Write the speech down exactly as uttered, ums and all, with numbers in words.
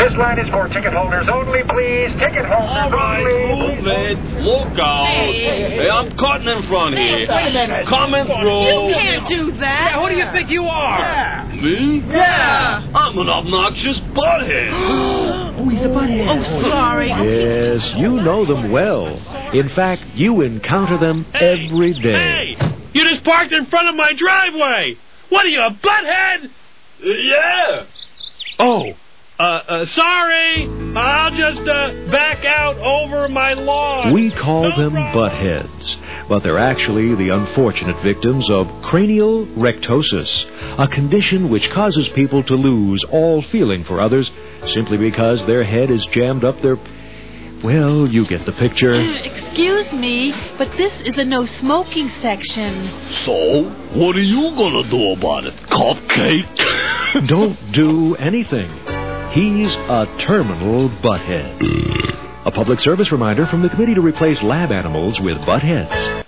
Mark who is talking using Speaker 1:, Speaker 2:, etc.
Speaker 1: This line is for ticket holders only, please. Ticket holders
Speaker 2: All right,
Speaker 1: only.
Speaker 2: move it. Look out.
Speaker 3: Hey.
Speaker 2: Hey, I'm cutting in front here. Coming through.
Speaker 3: You can't do that.
Speaker 4: Yeah, who do you think you are?
Speaker 2: Me?
Speaker 3: Yeah.
Speaker 2: I'm an obnoxious butthead.
Speaker 3: Oh, he's a butthead. Oh, sorry.
Speaker 5: Yes, you know them well. In fact, you encounter them every day.
Speaker 4: Hey, you just parked in front of my driveway. What are you, a butthead?
Speaker 2: Uh, yeah.
Speaker 4: Oh, uh, uh, sorry. I'll just, uh, back out over my lawn.
Speaker 5: We call
Speaker 4: No
Speaker 5: them
Speaker 4: problem.
Speaker 5: buttheads, but they're actually the unfortunate victims of cranial rectosis, a condition which causes people to lose all feeling for others simply because their head is jammed up their... Well, you get the picture.
Speaker 3: Excuse me, but this is a no smoking section.
Speaker 2: So, what are you gonna do about it, cupcake?
Speaker 5: Don't do anything. He's a terminal butthead. A public service reminder from the Committee to Replace Lab Animals with Buttheads.